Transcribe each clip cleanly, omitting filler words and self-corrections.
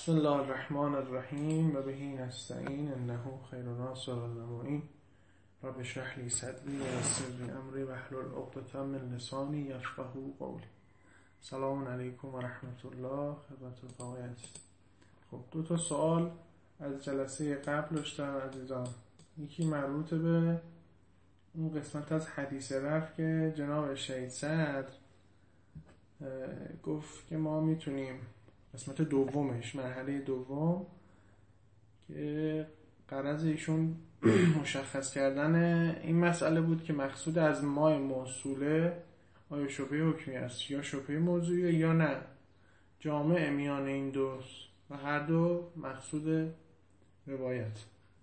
بسم الله الرحمن الرحیم و بهی نستعین انه خیر ناصر المعین رب اشرح لی صدری و یسر لی امری واحلل عقدة من لسانی یفقهوا قولی. سلام علیکم و رحمت الله خدمت آقای عزیز. خب 2 سوال از جلسه قبل داشتم عزیزان. یکی مربوط به اون قسمت از حدیث رفع که جناب شهید صدر گفت که ما میتونیم قسمت دومش، مرحله دوم که غرض ایشون مشخص کردن این مسئله بود که مقصود از ما موصوله آیا شبهه حکمی است یا شبهه موضوعی یا نه، جامع میان این دوست و هر دو مقصود روایت،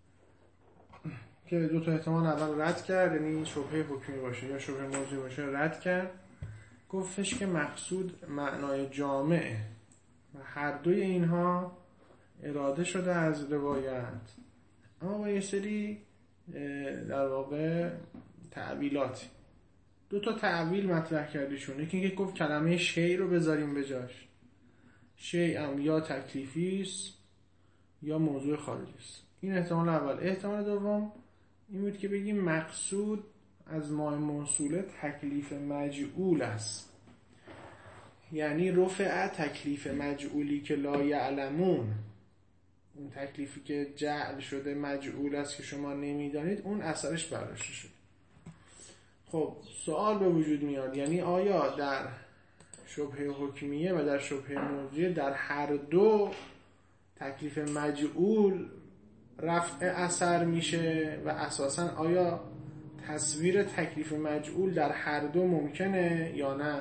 که 2 احتمال اول رد کرد، یعنی شبهه حکمی باشه یا شبهه موضوعی باشه رد کرد. گفتش که مقصود معنای جامعه و هر دوی اینها اراده شده از روایت، اما با یه سری در واقع تعبیلاتی. 2 تعبیل مطرح کردیشون. یکی که گفت کلمه شیء رو بذاریم به جاش، شیء هم یا تکلیفی است یا موضوع خارجی است. این احتمال اول. احتمال دوم این بود که بگیم مقصود از ما موصوله تکلیف مجعول است، یعنی رفع تکلیف مجعولی که لا یعلمون، اون تکلیفی که جعل شده مجعول است که شما نمیدانید، اون اثرش برداشته شده. خب سوال به وجود میاد، یعنی آیا در شبهه حکمیه و در شبهه موضوعیه در هر دو تکلیف مجعول رفع اثر میشه و اساساً آیا تصویر تکلیف مجعول در هر دو ممکنه یا نه؟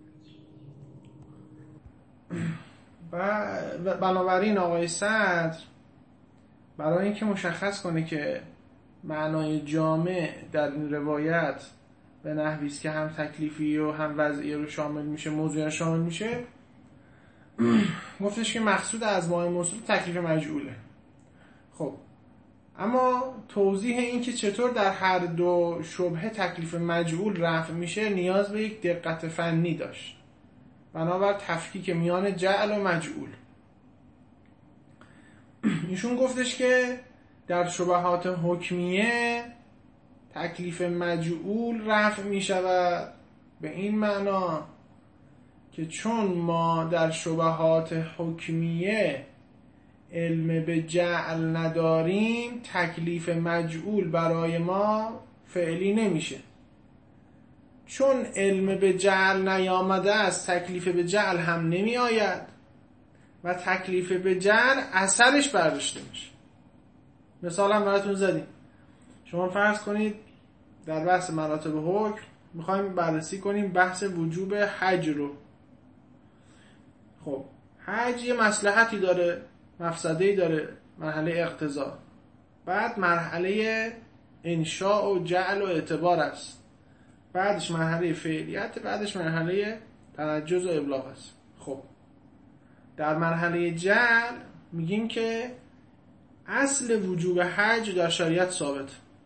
و بنابراین آقای صدر برای اینکه مشخص کنه که معنای جامع در این روایت به نحوی است که هم تکلیفی و هم وضعی رو شامل میشه، موضوعی رو شامل میشه، گفتش که مقصود از ما موصول تکلیف مجعوله. خب اما توضیح این که چطور در هر دو شبهه تکلیف مجعول رفع میشه نیاز به یک دقت فنی داشت، بنابر تفکیک میان جعل و مجعول. ایشون گفتش که در شبهات حکمیه تکلیف مجعول رفع می شود به این معنا که چون ما در شبهات حکمیه علم به جعل نداریم، تکلیف مجعول برای ما فعلی نمیشه. چون علم به جعل نیامده است، تکلیف به جعل هم نمی آید و تکلیف به جعل اثرش برداشته میشه. مثال هم براتون زدیم. شما فرض کنید در بحث مراتب حکم میخوایم بررسی کنیم بحث وجوب حج رو. خب حج یه مصلحتی داره، مفسده‌ای داره، مرحله اقتضا، بعد مرحله انشاء و جعل و اعتبار است، بعدش مرحله فعلیت، بعدش مرحله تنجز و ابلاغ است. خب در مرحله جعل میگیم که اصل وجوب حج در شریعت ثابت.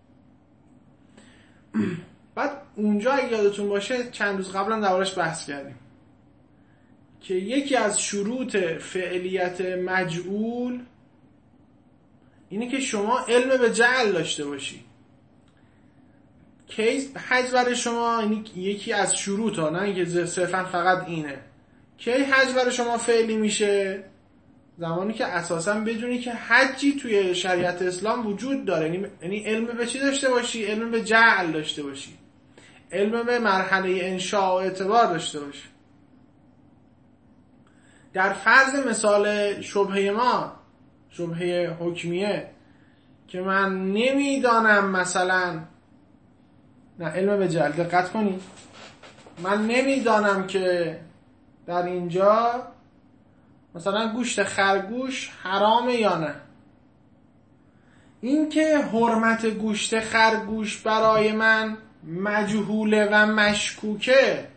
بعد اونجا اگه یادتون باشه چند روز قبلا دربارش بحث کردیم که یکی از شروط فعلیت مجعول اینه که شما علم به جعل داشته باشی. کی حج برای شما یکی از شروط ها، نه اینکه صرفا فقط اینه. کی حج برای شما فعلی میشه؟ زمانی که اساسا بدونی که حجی توی شریعت اسلام وجود داره، یعنی علم به چی داشته باشی؟ علم به جعل داشته باشی، علم به مرحله انشاء و اعتبار داشته باشی. در فرض مثال شبهه ما، شبهه حکمیه، که من نمیدانم مثلا، نه علم به جعل، دقت کنید، من نمیدانم که در اینجا مثلا گوشت خرگوش حرامه یا نه. این که حرمت گوشت خرگوش برای من مجهوله و مشکوکه،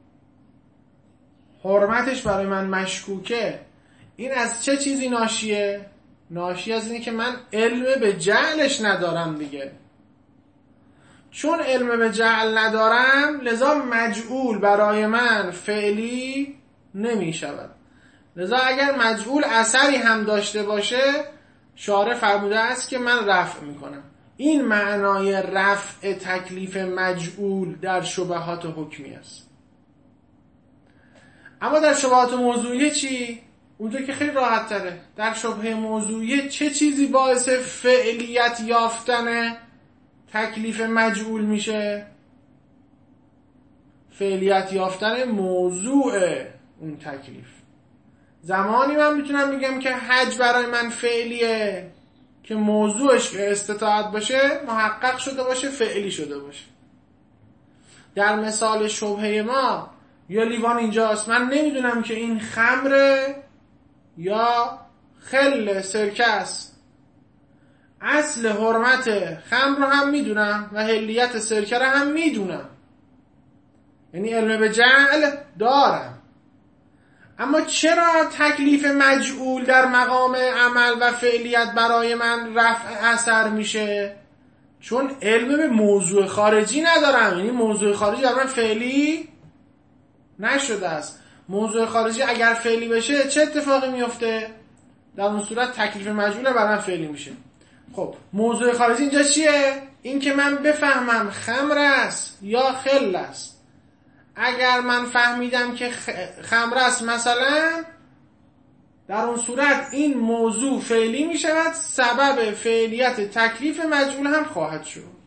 حرمتش برای من مشکوکه، این از چه چیزی ناشیه؟ ناشی از اینه که من علم به جعلش ندارم دیگه. چون علم به جعل ندارم لذا مجعول برای من فعلی نمی شود. لذا اگر مجعول اثری هم داشته باشه شارع فرموده است که من رفع میکنم. این معنای رفع تکلیف مجعول در شبهات حکمی است. اما در شبهات موضوعیه چی؟ اونجا که خیلی راحت تره. در شبهه موضوعیه چه چیزی باعث فعلیت یافتن تکلیف مجعول میشه؟ فعلیت یافتن موضوع اون تکلیف. زمانی من میتونم بگم که حج برای من فعلیه که موضوعش که استطاعت باشه محقق شده باشه، فعلی شده باشه. در مثال شبهه ما یا لیوان اینجاست، من نمیدونم که این خمره یا خل سرکه است. اصل حرمت خمر رو هم میدونم و حلیت سرکه رو هم میدونم، یعنی علم به جعل دارم. اما چرا تکلیف مجعول در مقام عمل و فعلیت برای من رفع اثر میشه؟ چون علم به موضوع خارجی ندارم، یعنی موضوع خارجی در من فعلی نشده است. موضوع خارجی اگر فعلی بشه چه اتفاقی میفته؟ در اون صورت تکلیف مجعول بر من فعلی میشه. خب موضوع خارجی اینجا چیه؟ این که من بفهمم خمر است یا خل است. اگر من فهمیدم که خمر است مثلا، در اون صورت این موضوع فعلی می شود، سبب فعلیت تکلیف مجعول هم خواهد شد.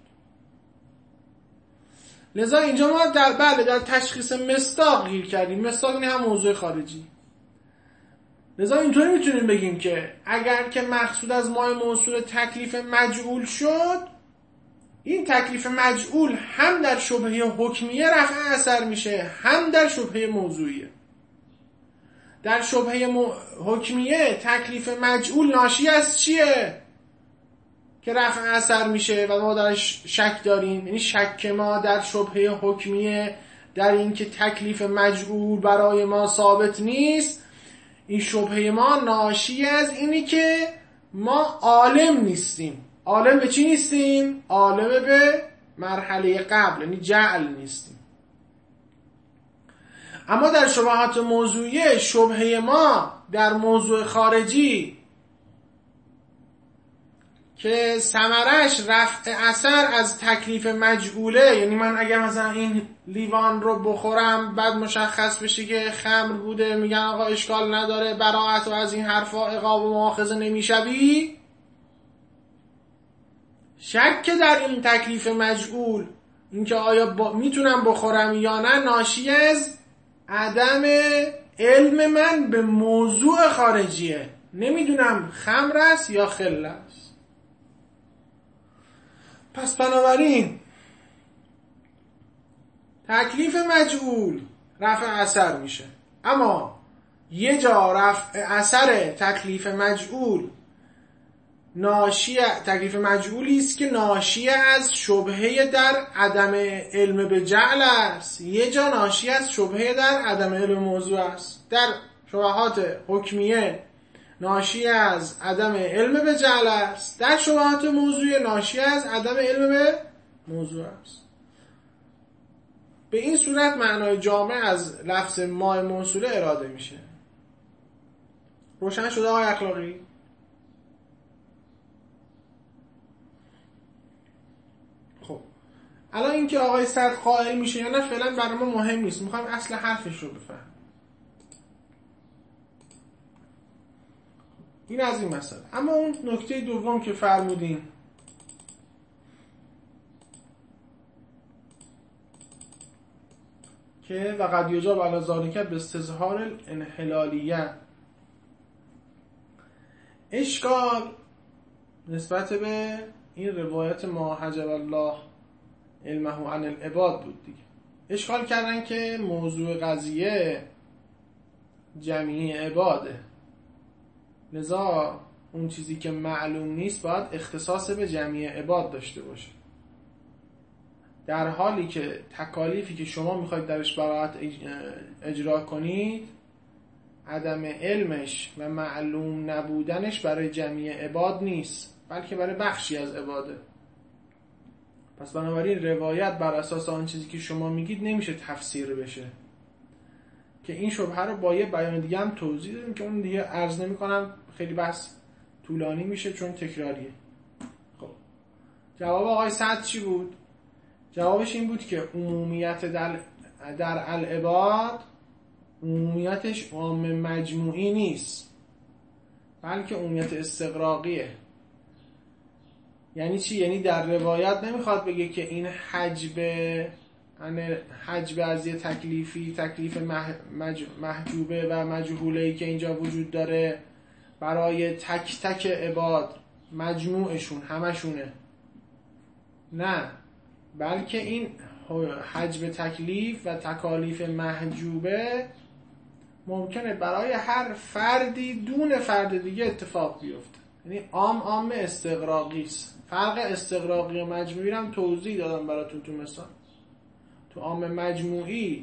لذا اینجا ما در تشخیص مصداق گیر کردیم. مصداق این هم موضوع خارجی. لذا اینطوری میتونیم بگیم که اگر که مقصود از مای موصول تکلیف مجعول شد، این تکلیف مجعول هم در شبهه حکمیه رفع اثر میشه، هم در شبهه موضوعیه. در شبهه حکمیه تکلیف مجعول ناشی از چیه که رفع اثر میشه و ما درش شک داریم؟ یعنی شک ما در شبهه حکمیه در این که تکلیف مجعول برای ما ثابت نیست، این شبهه ما ناشی از اینی که ما عالم نیستیم. عالم به چی نیستیم؟ عالم به مرحله قبل، یعنی جعل نیستیم. اما در شبهات موضوعیه شبهه ما در موضوع خارجی که ثمرش رفع اثر از تکلیف مجعوله، یعنی من اگر مثلا این لیوان رو بخورم بعد مشخص بشه که خمر بوده، میگن آقا اشکال نداره، براءت و از این حرفا، عقاب و مؤاخذه نمیشوی. شک در این تکلیف مجعول، اینکه آیا میتونم بخورم یا نه، ناشی از عدم علم من به موضوع خارجیه. نمیدونم خمر است یا خل است. پس بنابراین تکلیف مجعول رفع اثر میشه، اما یه جا رفع اثر تکلیف مجعول تکلیف مجعولی است که ناشی از شبهه در عدم علم به جعل است، یه جا ناشی از شبهه در عدم علم موضوع است. در شبهات حکمیه ناشی از عدم علم به جعل است، در شبهات موضوعی ناشی از عدم علم به موضوع است. به این صورت معنای جامع از لفظ مای موصوله اراده میشه. روشن شده آقای اخلاقی؟ خب الان اینکه آقای صدر قائل میشه یا نه فعلا برای ما مهم نیست، میخوایم اصل حرفش رو بفهم. این از این مسئله. اما اون نکته دوم که فرمودین که و قد یجاب علی ذلک باستظهار الانحلالیه، اشکال نسبت به این روایت ما حجب الله علمه عن العباد بود دیگه. اشکال کردن که موضوع قضیه جمیع عباده، لذا اون چیزی که معلوم نیست باید اختصاص به جمیع عباد داشته باشه، در حالی که تکالیفی که شما میخواید درش براءت اجرا کنید عدم علمش و معلوم نبودنش برای جمیع عباد نیست، بلکه برای بخشی از عباده. پس بنابراین روایت بر اساس آن چیزی که شما میگید نمیشه تفسیر بشه که این شبهه رو با یه بیان دیگه هم توضیح دادیم که اون دیگه عرض نمی‌کنم، خیلی بحث طولانی میشه چون تکراریه. خب جواب آقای سعد چی بود؟ جوابش این بود که عمومیت در العباد عمومیتش عام مجموعی نیست، بلکه عمومیت استغراقیه. یعنی چی؟ یعنی در روایت نمیخواد بگه که این حجب از یه تکلیفی، تکلیف محجوبه و مجهوله‌ای که اینجا وجود داره برای تک تک عباد مجموعشون همشونه، نه، بلکه این حجب تکلیف و تکالیف محجوبه ممکنه برای هر فردی دون فرد دیگه اتفاق بیفته. یعنی عام استغراقی است. فرق استغراقی و مجموعی رو هم توضیح دادم براتون تو مثال. تو عام مجموعی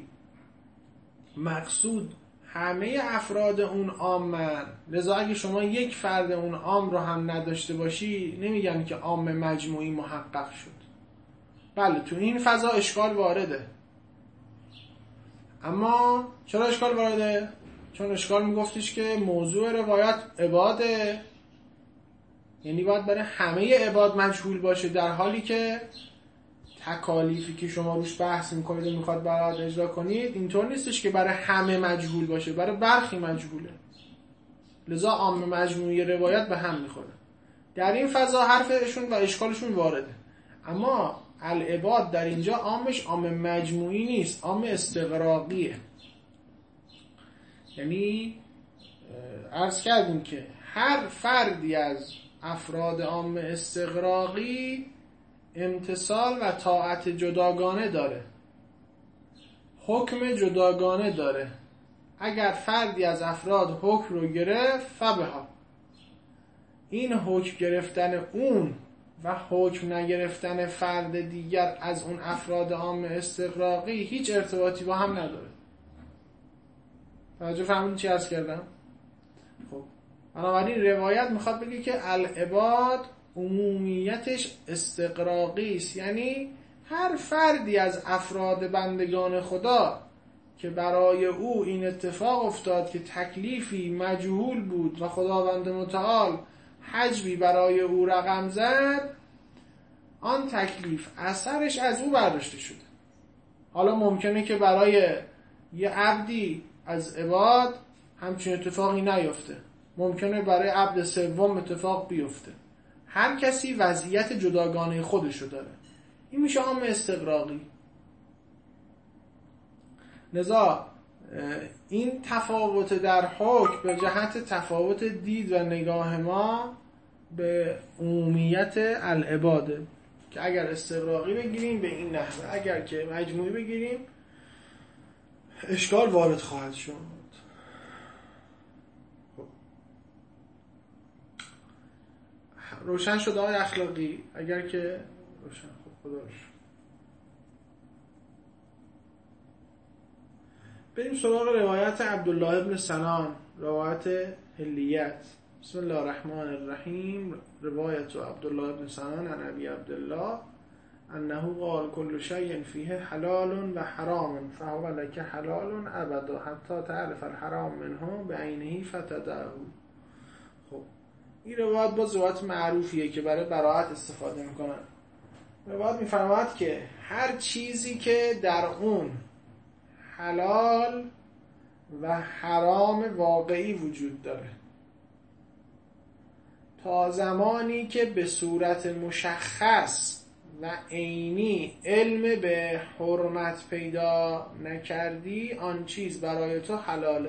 مقصود همه افراد اون عامن، لذا اگه شما یک فرد اون عام رو هم نداشته باشی نمیگن که عام مجموعی محقق شد. بله تو این فضا اشکال وارده. اما چرا اشکال وارده؟ چون اشکال میگفتش که موضوع روایت عباده، یعنی باید برای همه عباد مجهول باشه، در حالی که تکالیفی که شما روش بحث میکنید و میخواد برات اجرا کنید اینطور نیستش که برای همه مجهول باشه، برای برخی مجهوله. لذا عام مجموعی روایت به هم میخوره. در این فضا حرفشون و اشکالشون وارده. اما العباد در اینجا عامش عام مجموعی نیست، عام استغراقیه. یعنی عرض کردیم که هر فردی از افراد عام استغراقی امتثال و طاعت جداگانه داره، حکم جداگانه داره. اگر فردی از افراد حکم رو گرفت فبها، این حکم گرفتن اون و حکم نگرفتن فرد دیگر از اون افراد عام استغراقی هیچ ارتباطی با هم نداره. توجه فهمیدین چی عرض کردم؟ خب بنابراین روایت میخواد بگه که العباد عمومیتش استغراقی است، یعنی هر فردی از افراد بندگان خدا که برای او این اتفاق افتاد که تکلیفی مجهول بود و خداوند متعال حجبی برای او رقم زد، آن تکلیف اثرش از او برداشته شده. حالا ممکنه که برای یه عبدی از عباد همچین اتفاقی نیفته، ممکنه برای عبد سوم اتفاق بیفته. هر کسی وضعیت جداگانه خودشو داره. این میشه عام استغراقی. لذا این تفاوت در حکم به جهت تفاوت دید و نگاه ما به عمومیت العباده که اگر استغراقی بگیریم به این نحوه، اگر که مجموعی بگیریم اشکال وارد خواهد شد. روشن شد آقای اخلاقی؟ اگر که روشن، خب خدا روشن. بریم سراغ روایت عبدالله ابن سنان، روایت حلیت. بسم الله الرحمن الرحیم. روایت عبدالله ابن سنان عن ابی عبدالله انه قال كل شيء فيه حلال و حرام فهو لك حلال ابدا حتی تعرف الحرام منه بعینه فتدعه. خب این روایت باز روایت معروفیه که برای براءت استفاده میکنن. روایت میفرماید که هر چیزی که در اون حلال و حرام واقعی وجود داره تا زمانی که به صورت مشخص و عینی علم به حرمت پیدا نکردی آن چیز برای تو حلاله.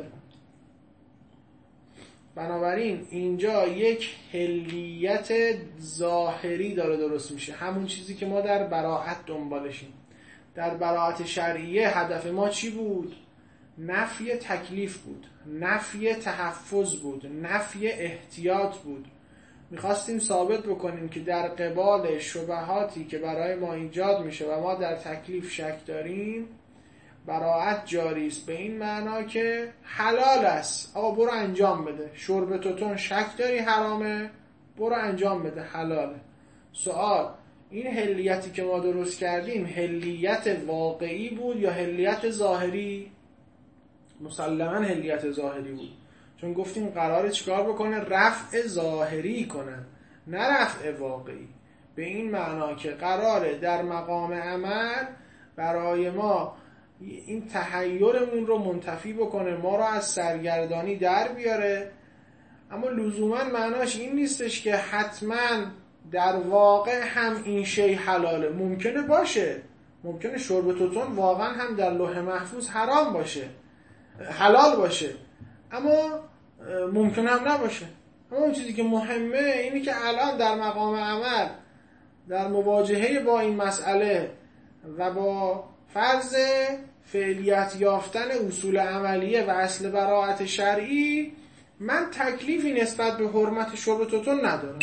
بنابراین اینجا یک حلیت ظاهری داره درست میشه، همون چیزی که ما در براءت دنبالشیم. در براءت شرعیه هدف ما چی بود؟ نفی تکلیف بود، نفی تحفظ بود، نفی احتیاط بود. میخواستیم ثابت بکنیم که در قبال شبهاتی که برای ما ایجاد میشه و ما در تکلیف شک داریم براءت جاری است، به این معنا که حلال است، آقا برو انجام بده. شرب توتون شک داری حرامه، برو انجام بده، حلاله. سوال، این حلیتی که ما درست کردیم حلیت واقعی بود یا حلیت ظاهری؟ مسلما هلیت ظاهری بود، چون گفتیم قراره چیکار بکنه؟ رفع ظاهری کنه، نه رفع واقعی. به این معنا که قراره در مقام عمل برای ما این تحیرمون رو منتفی بکنه، ما رو از سرگردانی در بیاره. اما لزوما معناش این نیستش که حتما در واقع هم این شی حلاله. ممکنه باشه، ممکنه شرب توتون واقعا هم در لوح محفوظ حرام باشه، حلال باشه، اما ممکنه هم نباشه. اما اون چیزی که مهمه اینه که الان در مقام عمل، در مواجهه با این مسئله و با فرض فعلیت یافتن اصول عملیه و اصل براءت شرعی، من تکلیفی نسبت به حرمت شرب توتون ندارم،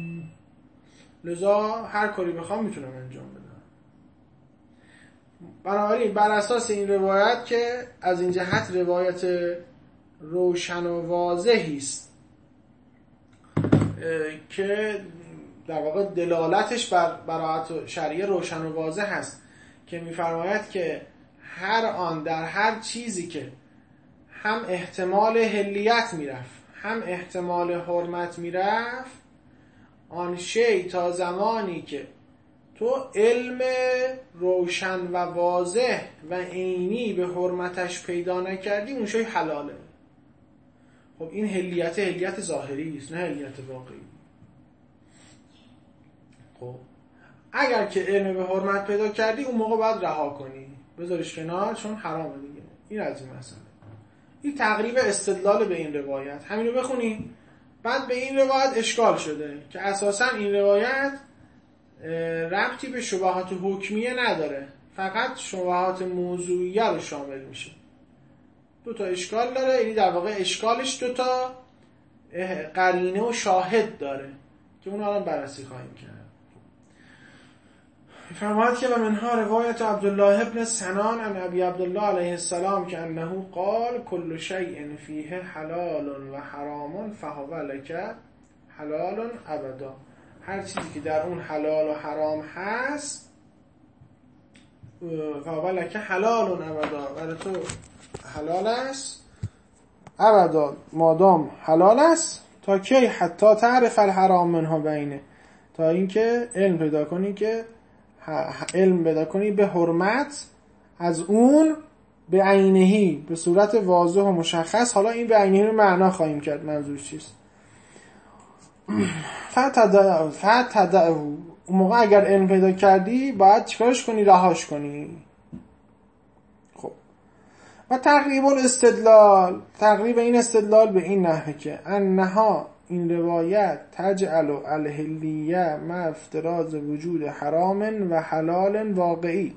لذا هر کاری بخوام میتونم انجام بدم. بنابراین بر اساس این روایت که از این جهت روایت روشن و واضحی است که در واقع دلالتش بر براءت شرعیه روشن و واضح است، که می‌فرماید که هر آن در هر چیزی که هم احتمال حلیت میرفت هم احتمال حرمت میرفت، آن شی تا زمانی که تو علم روشن و واضح و عینی به حرمتش پیدا نکردی، اون شی حلاله. خب این حلیت ظاهری است، نه حلیت واقعی. خب اگر که علم به حرمت پیدا کردی، اون موقع باید رها کنی، بذارش کنار، چون حرامه دیگه. این از این مسئله. این تقریب استدلال به این روایت. همین رو بخونیم. بعد به این روایت اشکال شده که اساساً این روایت ربطی به شبهات حکمیه نداره، فقط شبهات موضوعیه رو شامل میشه. دو تا اشکال داره، یعنی در واقع اشکالش دو تا قرینه و شاهد داره که اون الان بررسی خواهیم کرد. فرماید که و منها روایت عبدالله ابن سنان عن ابی عبدالله علیه السلام که انه قال کل شیء فیه حلال و حرام فهو لک حلال ابدا. هر چیزی که در اون حلال و حرام هست فهو لک حلال ابدا، برای تو حلال است ابدا، مادام حلال است. تا کی؟ حتی تعرف الحرام منها بینه، تا اینکه علم پیدا کنی به حرمت از اون به عینهی، به صورت واضح و مشخص. حالا این به عینهی رو معنا خواهیم کرد منظور چیست. فتدعه، اون موقع اگر علم پیدا کردی باید چیکارش کنی؟ رهاش کنی. خب و تقریب این استدلال به این نحوه که انها، این روایت، تجعل الحلیه مع افتراض وجود حرام و حلال واقعی.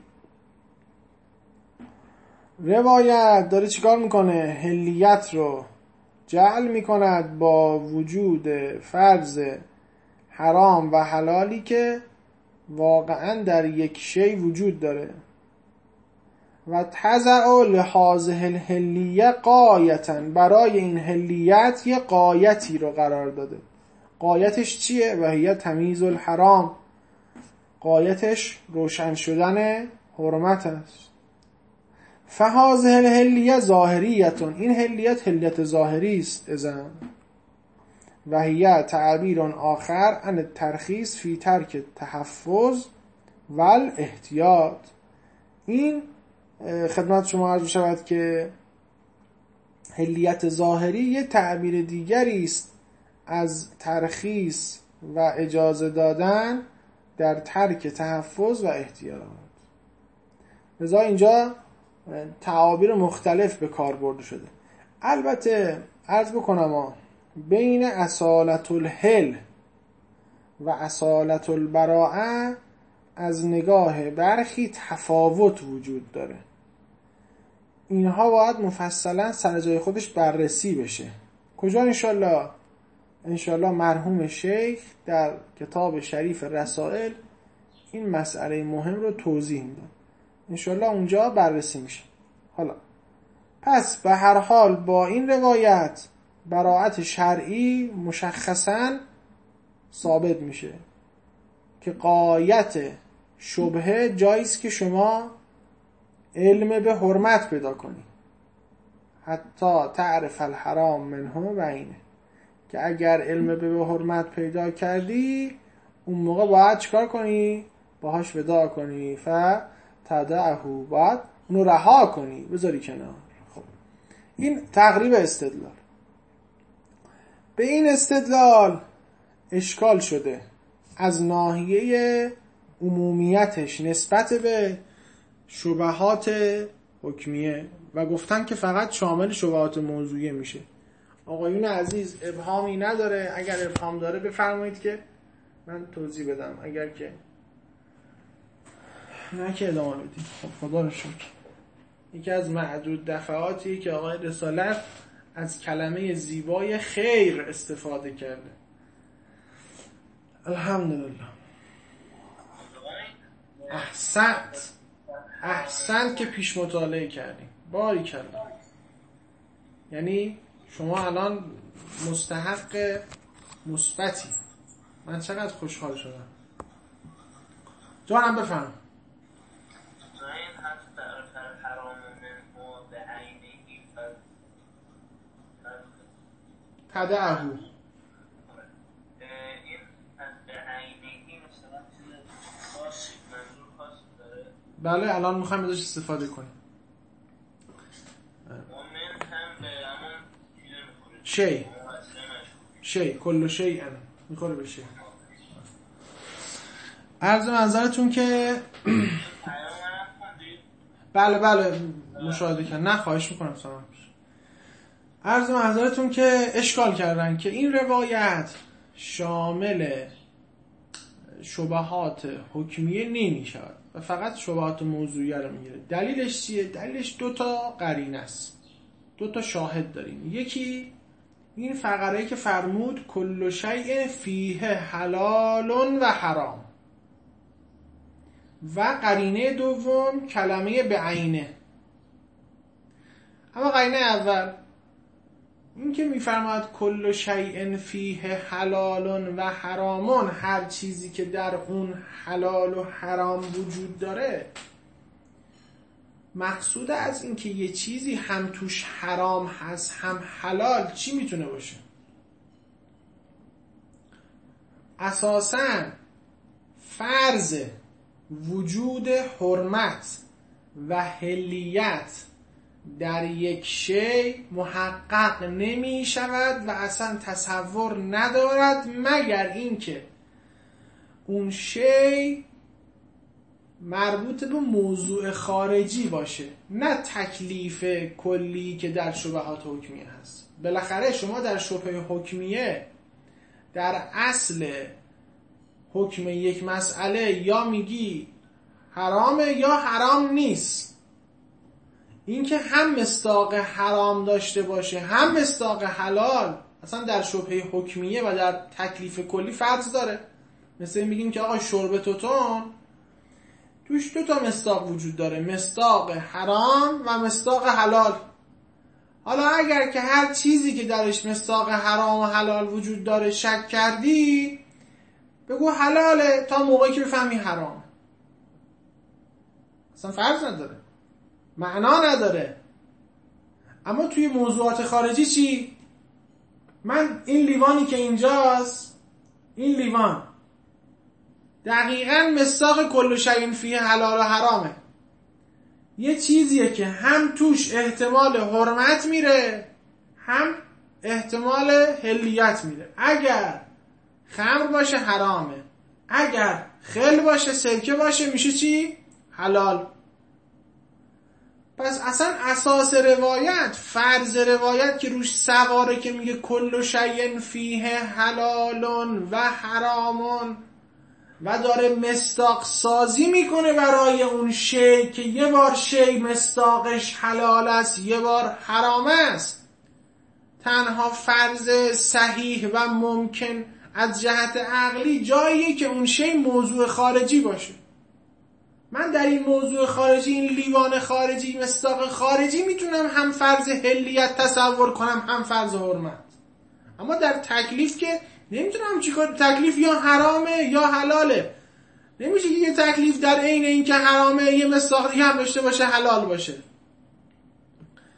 روایت داره چیکار میکنه؟ حلیت رو جعل میکند با وجود فرض حرام و حلالی که واقعا در یک شی وجود داره. و تضع لهذه الحلیه غایةً، برای این حلیت یه غایتی رو قرار داده. غایتش چیه؟ و هی تمییز الحرام، غایتش روشن شدن حرمت است. فهذه الحلیه ظاهریه، این حلیت ظاهری است. اذن و هی تعبیر آخر عن الترخیص فی ترک تحفظ و الاحتیاط. این خدمت شما عرض شود که حلیت ظاهری یه تعبیر دیگری است از ترخیص و اجازه دادن در ترک تحفظ و احتیاط. لذا اینجا تعابیر مختلف به کار برده شده. البته عرض بکنم بین اصالت الحل و اصالت البراءه از نگاه برخی تفاوت وجود داره. اینها باید مفصلا سر جای خودش بررسی بشه. کجا؟ انشالله مرحوم شیخ در کتاب شریف رسائل این مسئله مهم رو توضیح میدن، انشالله اونجا بررسی میشه. حالا پس به هر حال با این روایت براءت شرعی مشخصا ثابت میشه که غایت شبهه جاییست که شما علم به حرمت پیدا کنی. حتی تعرف الحرام منه بعینه، که اگر علم به حرمت پیدا کردی اون موقع باید چیکار کنی؟ باهاش وداع کنی. فتدعه، باید اونو رها کنی، بذاری کنار. خب این تقریب استدلال. به این استدلال اشکال شده از ناحیه عمومیتش نسبت به شبهات حکمیه و گفتن که فقط شامل شبهات موضوعیه میشه. آقایون عزیز ابهامی نداره؟ اگر ابهام داره بفرمایید که من توضیح بدم، اگر که نه که ادامه بدید. خب خدا رو شکر. یکی از معدود دفعاتی که آقای رسالت از کلمه زیبای خیر استفاده کرده. الحمدلله. احسنت که پیش مطالعه کردیم، باریکلا. یعنی شما الان مستحق مثبتی. من چقدر خوشحال شدم. جانم بفهم. تدعه بله الان میخوایم ازش استفاده کنیم. شی کل شیء میخوره به شی. عرض منظرتون که بله مشاهده کردن. نه خواهش میکنم سلام. عرض منظرتون که اشکال کردن که این روایت شامل شبهات حکمیه نمی شود و فقط شبهات موضوعیه رو میگیره. دلیلش چیه؟ دلیلش 2 قرینه است. 2 شاهد داریم. یکی این فقره‌ای که فرمود کل شیء فیه حلال و حرام، و قرینه دوم کلمه بعینه. اما قرینه اول این که میفرماید کل شیء فیه حلال و حرامون، هر چیزی که در اون حلال و حرام وجود داره، مقصود از این که یه چیزی هم توش حرام هست هم حلال چی میتونه باشه؟ اساساً فرض وجود حرمت و حلیت در یک شی محقق نمی شود و اصلا تصور ندارد مگر اینکه اون شی مربوط به موضوع خارجی باشه، نه تکلیف کلی که در شبهات حکمیه هست. بالاخره شما در شبهه حکمیه در اصل حکم یک مسئله یا میگی حرامه یا حرام نیست. اینکه هم مصداق حرام داشته باشه هم مصداق حلال اصلا در شبهه حکمیه و در تکلیف کلی فرض داره. مثل میگیم که آقا شرب توتون توش 2 مصداق وجود داره، مصداق حرام و مصداق حلال. حالا اگر که هر چیزی که درش مصداق حرام و حلال وجود داره شک کردی، بگو حلاله تا موقعی که بفهمی حرام. اصلا فرض نداره، معنا نداره. اما توی موضوعات خارجی چی؟ من این لیوانی که اینجاست، این لیوان دقیقاً مصداق کل شیء فیه حلال و حرامه. یه چیزیه که هم توش احتمال حرمت میره هم احتمال حلیت میره. اگر خمر باشه حرامه، اگر خل باشه سرکه باشه میشه چی؟ حلال. پس اصلا اساس روایت، فرض روایت که روش سواره که میگه کل شیء فیه حلال و حرام و داره مصداق سازی میکنه برای اون شی که یه بار شی مصداقش حلال است یه بار حرام است. تنها فرض صحیح و ممکن از جهت عقلی جاییه که اون شی موضوع خارجی باشه. من در این موضوع خارجی، این لیوان خارجی، مصداق خارجی میتونم هم فرض حلیت تصور کنم هم فرض حرمت. اما در تکلیف که نمیتونم چیکار. تکلیف یا حرامه یا حلاله. نمیشه که یه تکلیف در عین این که حرامه یه مصداق دیگه هم داشته باشه حلال باشه.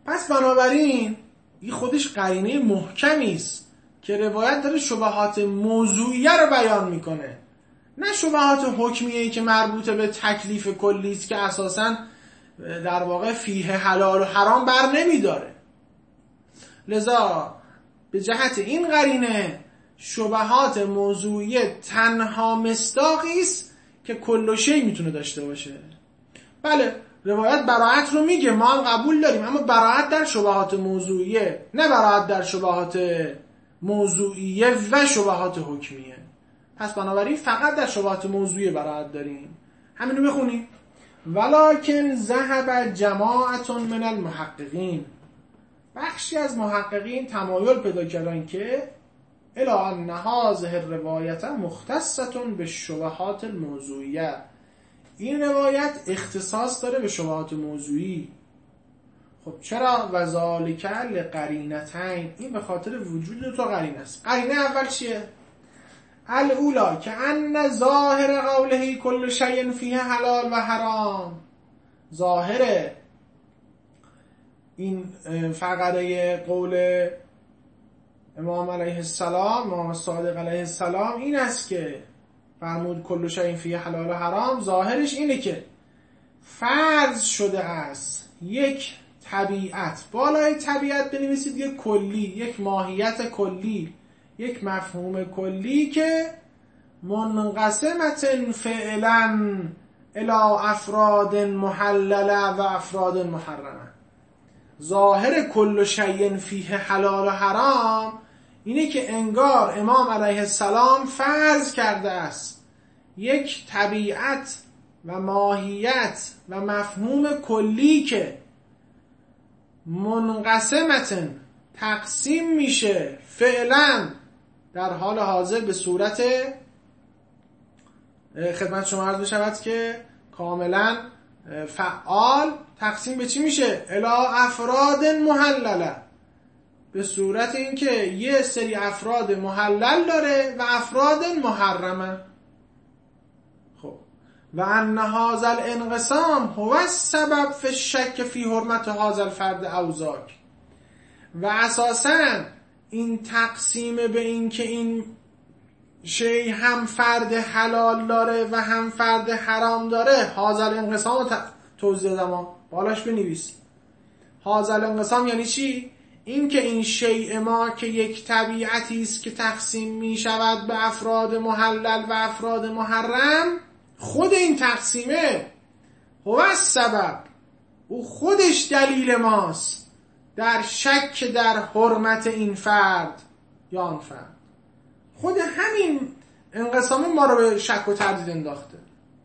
پس بنابراین این خودش قرینه محکمی است که روایت داره شبهات موضوعیه رو بیان میکنه، نه شبهات حکمیه‌ای که مربوطه به تکلیف کلی است که اساساً در واقع فیه حلال و حرام بر نمیداره. لذا به جهت این قرینه شبهات موضوعیه تنها مصداقی است که کل شیء میتونه داشته باشه. بله روایت براءت رو میگه، ما هم قبول داریم، اما براءت در شبهات موضوعیه، نه براءت در شبهات موضوعیه و شبهات حکمیه. پس بنابراین فقط در شبهات موضوعیه براءت داریم. همینو بخونیم. ولکن ذهب جماعت من المحققین، بخشی از محققین تمایل پیدا کردن که الی ان هذه الروایت مختصة بالشبهات الموضوعیه، این روایت اختصاص داره به شبهات موضوعی. خب چرا؟ و ذالک لقرینتین، این به خاطر وجود دو تا قرینه است. قرینه اول چیه؟ الاولی که ان ظاهر قوله کل شیء فیه حلال و حرام، ظاهر این فقره قول امام علیه السلام، امام صادق علیه السلام این است که فرمود کل شیء فیه حلال و حرام، ظاهرش اینه که فرض شده است یک طبیعت، بالای طبیعت بنویسید یک کلی، یک ماهیت کلی، یک مفهوم کلی که منقسمت فعلا الی افراد محلله و افراد محرمه. ظاهر کل شیء فیه حلال و حرام اینه که انگار امام علیه السلام فرض کرده است یک طبیعت و ماهیت و مفهوم کلی که منقسمتن تقسیم میشه فعلا در حال حاضر به صورت خدمت شما عرض بشود که کاملا فعال تقسیم به چی میشه؟ الی افراد محلله، به صورت اینکه یه سری افراد محلل داره و افراد محرمه. خب و ان هذا الانقسام هو السبب فی الشک فی حرمت هذا الفرد او ذاک، و اساساً این تقسیم به این که این شی هم فرد حلال داره و هم فرد حرام داره، هذا الانقسام توضیح دادم بالاش بنویس. هذا الانقسام یعنی چی؟ این که این شیء ما که یک طبیعتی است که تقسیم می شود به افراد محلل و افراد محرم، خود این تقسیمه هو السبب، او خودش دلیل ماست در شک در حرمت این فرد یا آن فرد. خود همین انقسام ما رو به شک و تردید انداخته.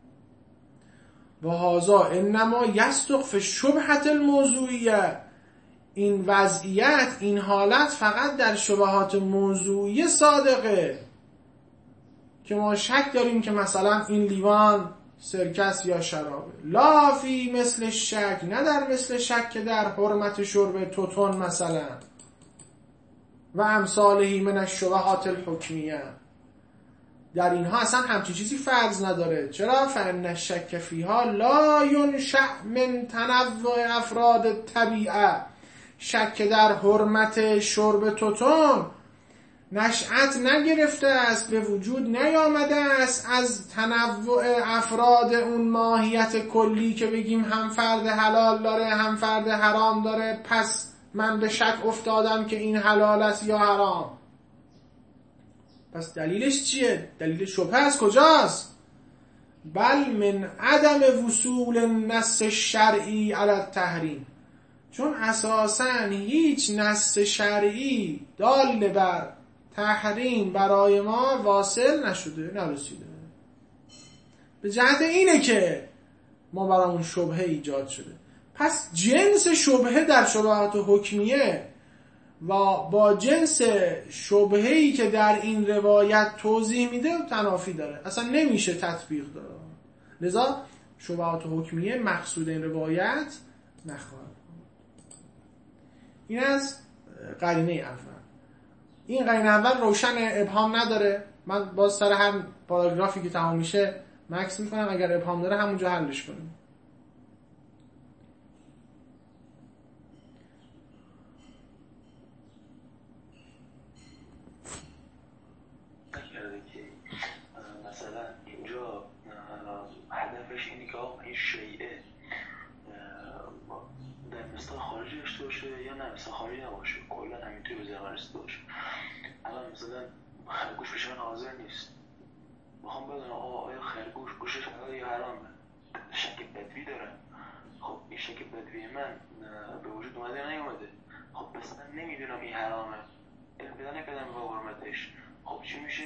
و هذا انما یصدق فی الشبهة الموضوعیه، این وضعیت، این حالت فقط در شبهات موضوعی صادقه که ما شک داریم که مثلا این لیوان سرکه است یا شرابه. لا فی مثل شک، نه در مثل شک که در حرمت شرب توتون مثلا و امثالهی من الشبهات الحکمیه، در اینها اصلا همچین چیزی فرض نداره. چرا؟ فان الشک فیها لا ینشأ من تنوع افراد طبیعه، شک در حرمت شرب توتون نشأت نگرفته است، به وجود نیامده است از تنوع افراد اون ماهیت کلی که بگیم هم فرد حلال داره هم فرد حرام داره، پس من به شک افتادم که این حلال است یا حرام. پس دلیلش چیه؟ دلیل شبهه از کجاست؟ بل من عدم وصول النص شرعی علی التحریم، چون اساساً هیچ نص شرعی دال بر تحریم برای ما واصل نشده، نرسیده. به جهت اینه که ما برامون شبهه ایجاد شده. پس جنس شبهه در شبهات حکمیه و با جنس شبهه‌ای که در این روایت توضیح میده تنافی داره، اصلا نمیشه تطبیق داره. لذا شبهات حکمیه مقصود این روایت نخواهد. این از قرینه اول. این قرینه اول روشن، ابهام نداره. من باز سر هر پاراگرافی که تمام میشه مکس میکنم، اگر ابهام داره همونجا حلش کنیم. کرده که مثلا اینجا هدفش اینه که این شیعه در مستاق خارجی داشته باشه یا نه مستاق خارجی نباشه، کلا همینطوری به ذهن رسیده باشه. الان مثلا خرگوش پیش من حاضر نیست، میخوام بدونم آیا خرگوش گوشش حلال یا حرامه، شک بدوی دارم. خب این شک بدوی من به وجود اومده یا نیومده؟ خب پس من نمیدونم این حرامه، علم پیدا نکردم به حرمتش. خب چی میشه؟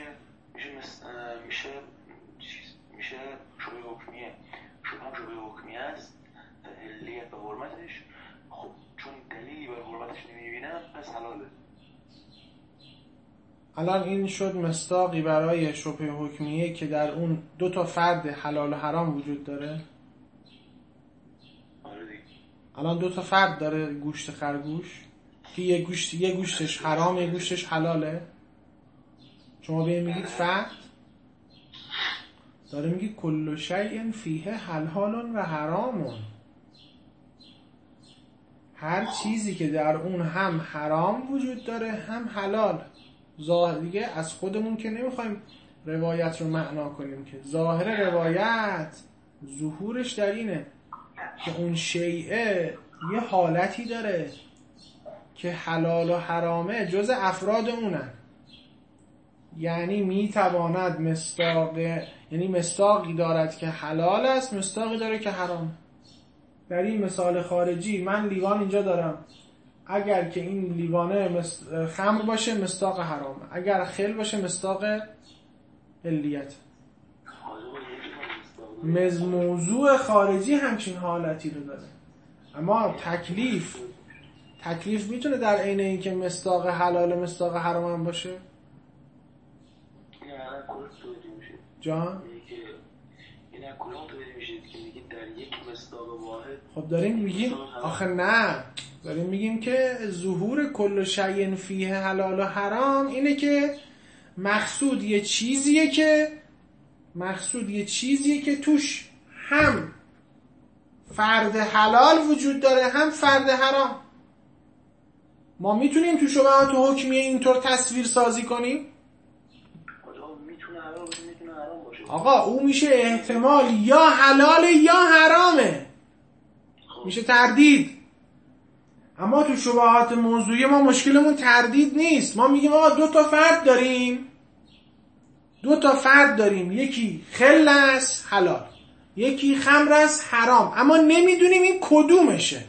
میشه شبه حکمیه. شبه حکمیه است علیت به حرمتش. خب چون دلیلی بر حرمتش نمیبینم پس حلاله. الان این شد مصداقی برای شبه حکمیه که در اون 2 فرد حلال و حرام وجود داره. آره دیگه. الان 2 فرد داره گوشت خرگوش که یه گوشتش حرام یه گوشتش حلاله. شما به این میگید فرد، داره میگید کل شیء فیه حلال و حرام. هر چیزی که در اون هم حرام وجود داره هم حلال. ظاهر دیگه از خودمون که نمیخوایم روایت رو معنا کنیم که ظاهر روایت ظهورش در اینه که اون شیء یه حالتی داره که حلال و حرامه جز افراد اونن. یعنی میتواند مصداقی دارد که حلال است، مصداقی داره که حرام. در این مثال خارجی من لیوان اینجا دارم، اگر که این لیوانه خمر باشه مصداق حرامه، اگر خل باشه مصداق علیت. موضوع خارجی همچین حالتی رو داره. اما تکلیف میتونه در عین این که مصداق حلال مصداق حرام هم باشه؟ جان؟ این کلام تو میشید که میگید در یک مصداق واحد. خب داریم میگیم آخه نه، داریم میگیم که ظهور کل شیء فیه حلال و حرام اینه که مقصود یه چیزیه که توش هم فرد حلال وجود داره هم فرد حرام. ما میتونیم تو شبهات حکمیه اینطور تصویر سازی کنیم؟ آقا او میشه احتمال یا حلاله یا حرامه، میشه تردید. اما تو شبهات موضوعی ما مشکلمون تردید نیست. ما میگیم آقا 2 فرد داریم، یکی خل است حلال، یکی خمر است حرام، اما نمیدونیم این کدومشه.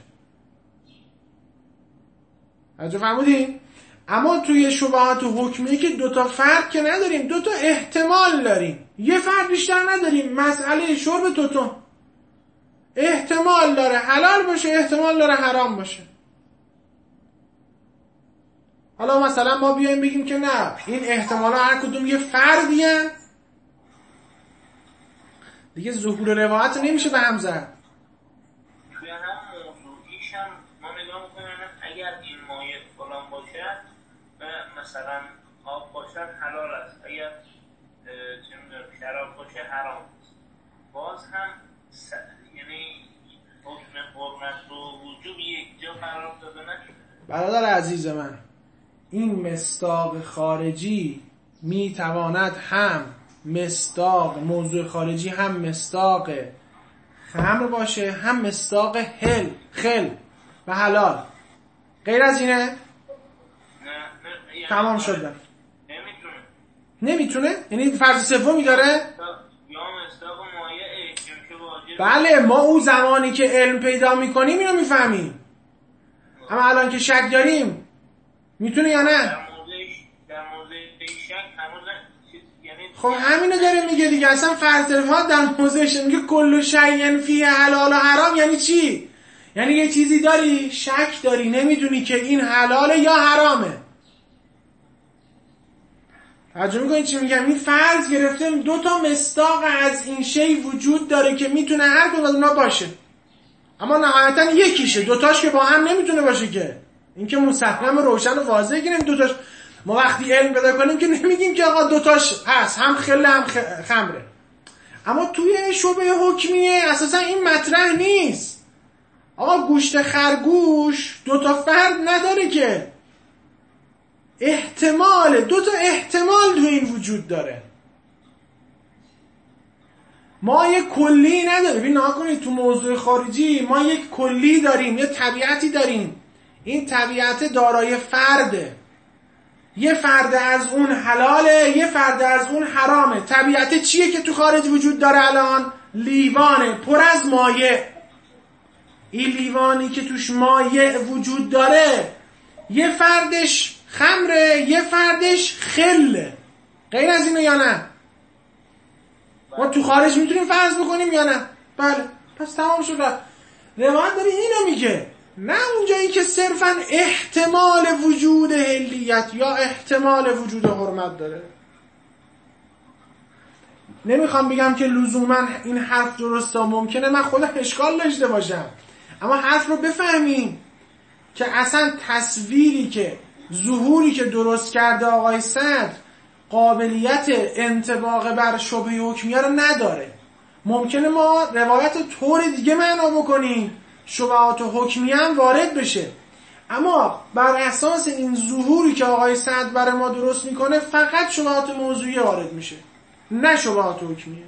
اجا فهمودین؟ اما توی شبهات حکمیه که 2 فرد که نداریم، 2 احتمال داریم، یه فرد بیشتر نداریم. مسئله شرب توتون احتمال داره حلال باشه، احتمال داره حرام باشه. حالا مثلا ما بیایم بگیم که نه، این احتمالا هر کدوم یه فردی هن. دیگه ظهور روایت نمیشه به هم زد. توی هم موضوعیش هم ما نگاه میکنیم اگر این مایه فلان باشد و مثلا آب باشد حلال است، اگر شراب باشه حرام است. باز هم یعنی حکم حرمت و وجوب یک جا قرار داده نشده. برادر عزیز من، این مصداق خارجی میتواند هم مصداق موضوع خارجی هم مصداق خمر باشه هم مصداق خل و حلال. غیر از اینه؟ نه تمام شده. نمیتونه. یعنی فرض سومی داره؟ یا مصداق مایه که واجب. بله، ما او زمانی که علم پیدا میکنیم اینو میفهمیم. اما الان که شک داریم میتونه یا نه؟ در موضع شک هنوز یعنی خب همینو داره میگه دیگه. اصلا فرض روایت در موضعش میگه کل شیء فیه حلال و حرام. یعنی چی؟ یعنی یه چیزی داری شک داری، نمیدونی که این حلاله یا حرامه. توجه میکنید چی میگم؟ این فرض گرفتیم 2 مصداق از این شی وجود داره که میتونه هر کدوم از اونا باشه، اما نهایتا یکیشه. 2 که با هم نمیتونه باشه که. این که مسلم روشن و واضحه که نمی 2 ما وقتی علم پیدا کنیم که نمیگیم که آقا 2 هست، هم خله هم خمره. اما توی شبه حکمیه اساسا این مطرح نیست. آقا گوشت خرگوش 2 فرد نداره که، احتمال 2 احتمال تو این وجود داره. ما یک کلی نداریم. ببین نگاه کنید تو موضوع خارجی ما یک کلی داریم، یه طبیعتی داریم. این طبیعت دارای فرده. یه فرد از اون حلاله، یه فرد از اون حرامه. طبیعت چیه که تو خارج وجود داره الان؟ لیوانه پر از مایع. این لیوانی که توش مایع وجود داره یه فردش خمره، یه فردش خله. غیر از اینه یا نه؟ ما تو خارج میتونیم فرض بکنیم یا نه؟ بله. پس تمام شد. روایت داره اینو میگه، نه اونجایی که صرفا احتمال وجود حلیت یا احتمال وجود حرمت داره. نمیخوام بگم که لزوما این حرف درسته، ممکنه من خودم اشکال داشته باشم، اما حرف رو بفهمین که اصلا تصویری که ظهوری که درست کرده آقای صدر قابلیت انطباق بر شبهه حکمیه رو نداره. ممکنه ما روایت طور دیگه معنا بکنیم، شبهات حکمیه هم وارد بشه، اما بر اساس این ظهوری که آقای صدر برای ما درست میکنه فقط شبهات موضوعی وارد میشه، نه شبهات حکمیه.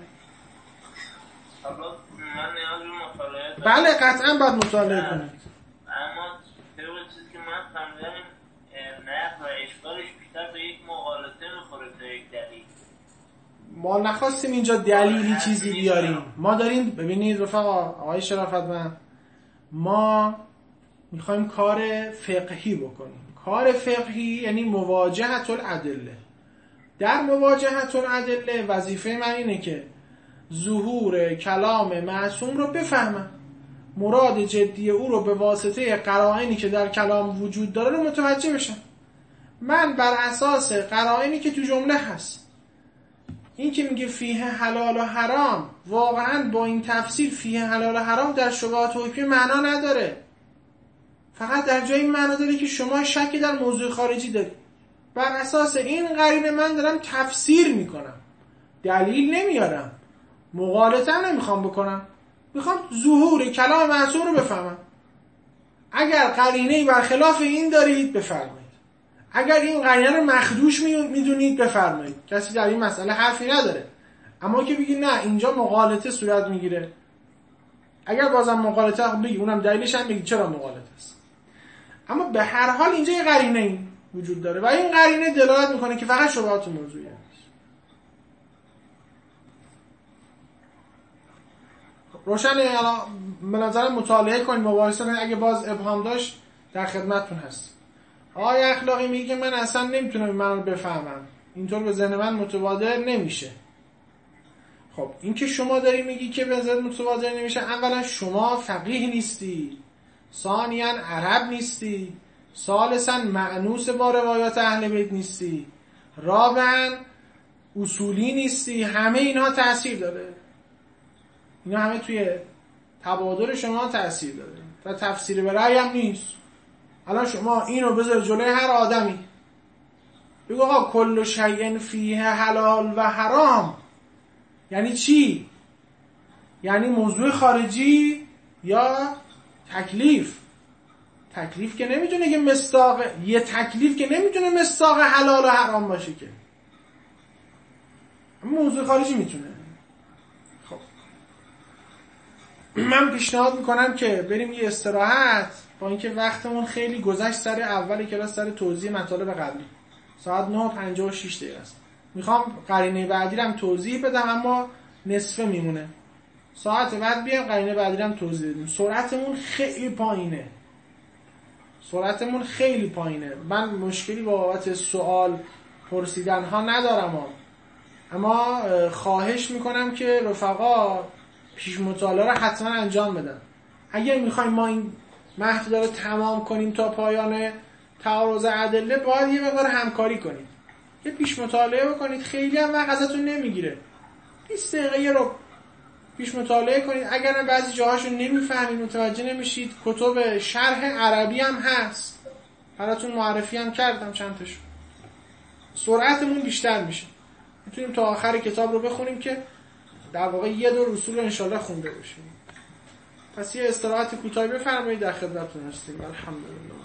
من نیاز به مطالعه دارم. بله قطعا باید مطالعه کنید. اما چیزی که من فهمیدم نه و اشکالش بیشتر به یک مغالطه میخوره تا یک دلیل. ما نخواستیم اینجا دلیلی چیزی بیاریم. ما داریم ببینید رفقا، آقای شرافتمند، ما میخوایم کار فقهی بکنیم. کار فقهی یعنی مواجهة الادله. در مواجهة الادله وظیفه من اینه که ظهور کلام معصوم رو بفهمم، مراد جدی او رو به واسطه قرائنی که در کلام وجود داره رو متوجه بشم. من بر اساس قرائنی که تو جمله هست، این که میگه فیه حلال و حرام، واقعا با این تفسیر فیه حلال و حرام در شبهات حکمی معنا نداره. فقط در جایی معنا داره که شما شکی در موضوع خارجی دارید. بر اساس این قرینه من دارم تفسیر میکنم، دلیل نمیارم، مغالطه هم نمیخوام بکنم، میخوام ظهور کلام معصوم رو بفهمم. اگر قرینه‌ای برخلاف این دارید بفرمایید، اگر این قرینه رو مخدوش میدونید بفرمایید، کسی در این مسئله حرفی نداره. اما که بگید نه اینجا مغالطه صورت میگیره، اگر بازم مغالطه بگید اونم دلیلش هم بگید چرا مغالطه است. اما به هر حال اینجا یه قرینه وجود داره و این قرینه دلالت میکنه که فقط شبهات موضوعی هست. روشن الان به نظرم مطالعه کنید، مباحثه کنید، اگه باز ابهام داشت در خدمتتون هست. آقای اخلاقی میگه که من اصلا نمیتونم این رو بفهمم، اینطور به ذهن من متبادر نمیشه. خب این که شما داری میگی که به ذهن متبادر نمیشه، اولا شما فقیه نیستی، ثانیاً عرب نیستی، ثالثاً مأنوس با روایات اهل بیت نیستی، رابعاً اصولی نیستی. همه اینها تأثیر داره، اینا همه توی تبادر شما تأثیر داره و تفسیر به رأی هم نیست. الان شما اینو بذار جلوی هر آدمی بگو آقا کل شیء فیه حلال و حرام، یعنی چی؟ یعنی موضوع خارجی یا تکلیف؟ تکلیف که نمیتونه که مصداق، یه تکلیف که نمیتونه مصداق حلال و حرام باشه که، موضوع خارجی میتونه. خب من پیشنهاد میکنم که بریم یه استراحت، با اینکه وقتمون خیلی گذشت سر اول کلاس، سر توضیح مطالب قبلی، ساعت 9:56 است. میخوام قرینه بعدی رو هم توضیح بدم اما نصفه میمونه، ساعت بعد بیام قرینه بعدی رو هم توضیح بدیم. سرعتمون خیلی پایینه. من مشکلی با بابت سوال پرسیدن ها ندارم، اما خواهش میکنم که رفقا پیش مطالعه رو حتما انجام بدن. اگر میخوایم ما این محدوده رو تمام کنیم تا پایان تعارض ادله، باید یه مقدار همکاری کنید، یه پیش مطالعه بکنید، خیلی هم وقت ازتون نمیگیره، 20 دقیقه رو پیش مطالعه کنید. اگر بعضی جاهاشو نمیفهمید، متوجه نمیشید، کتب شرح عربی هم هست براتون معرفی هم کردم چند تاشو. سرعتمون بیشتر میشه، میتونیم تا آخر کتاب رو بخونیم که در واقع یه دور اصول رو انشالله خونده باشیم. پس یه استراحت کوتاهی بفرمایید، در خدمتتون هستیم. الحمدلله.